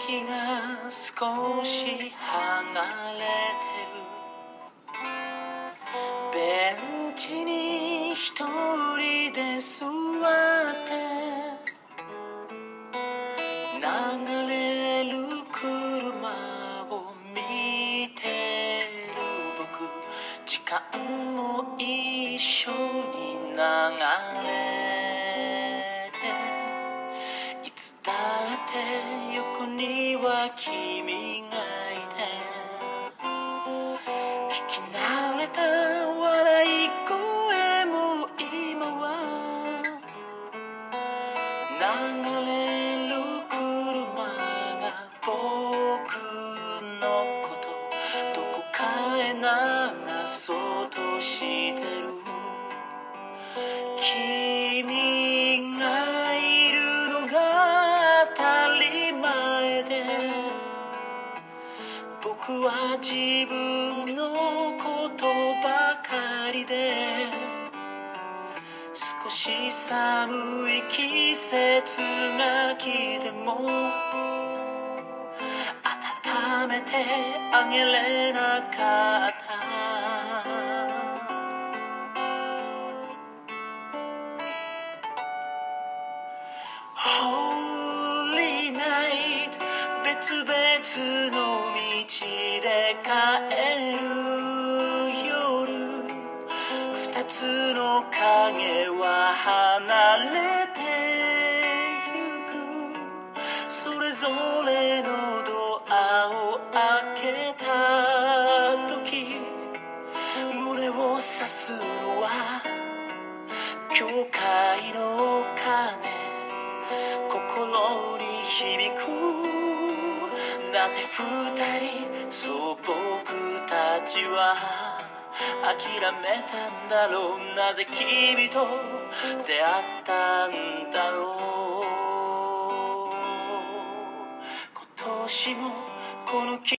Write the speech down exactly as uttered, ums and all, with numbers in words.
席が少し離れてる。ベンチに一人で座って流れる車を見てる僕、時間も一緒に流れて、いつだって横には君がいて、聞き慣れた笑い声も今は流れる車が僕のことどこかへ流そうとしてる。君がいるのが当たり前で、僕は自分のことばかりで、少し寒い季節が来ても温めてあげれなかった。Holy night、 別々の道で帰る夜、二つの影は離れてゆく。それぞれのドアを開けた時、胸を刺すのは教会の鐘、心に響く。なぜ二人、そう僕たちは諦めたんだろう。なぜ君と出会ったんだろう。今年もこの